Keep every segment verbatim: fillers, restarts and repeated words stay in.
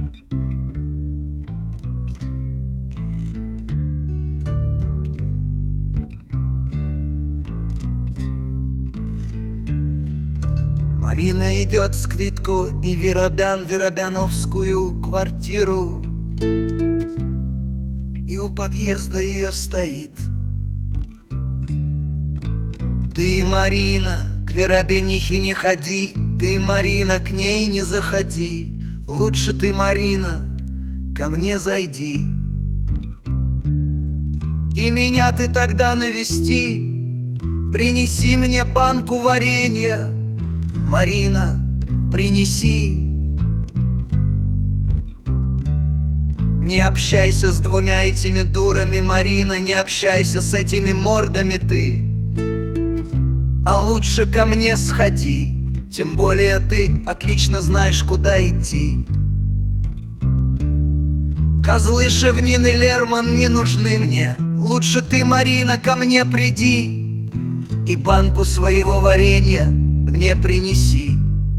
Марина идет в сквитку и Виродан в Виробяновскую квартиру, и у подъезда ее стоит. Ты, Марина, к Веробянихе не ходи, ты, Марина, к ней не заходи. Лучше ты, Марина, ко мне зайди. И меня ты тогда навести, принеси мне банку варенья, Марина, принеси. Не общайся с двумя этими дурами, Марина, не общайся с этими мордами ты, а лучше ко мне сходи. Тем более ты отлично знаешь, куда идти. Козлы Шевнин и Лерман не нужны мне. Лучше ты, Марина, ко мне приди и банку своего варенья мне принеси.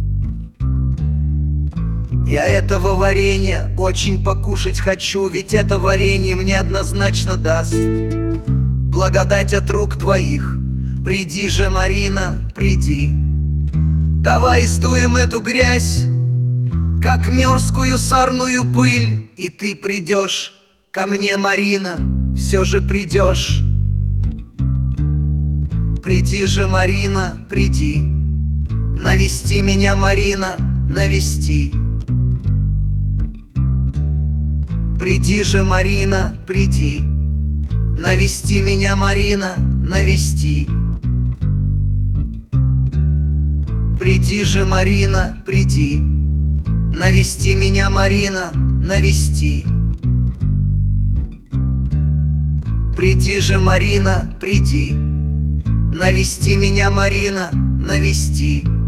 Я этого варенья очень покушать хочу, ведь это варенье мне однозначно даст благодать от рук твоих. Приди же, Марина, приди. Давай сдуем эту грязь, как мерзкую сорную пыль, и ты придешь ко мне, Марина, все же придешь. Приди же, Марина, приди. Навести меня, Марина, навести. Приди же, Марина, приди. Навести меня, Марина, навести. Приди же, Марина, приди. Навести меня, Марина, навести. Приди же, Марина, приди. Навести меня, Марина, навести.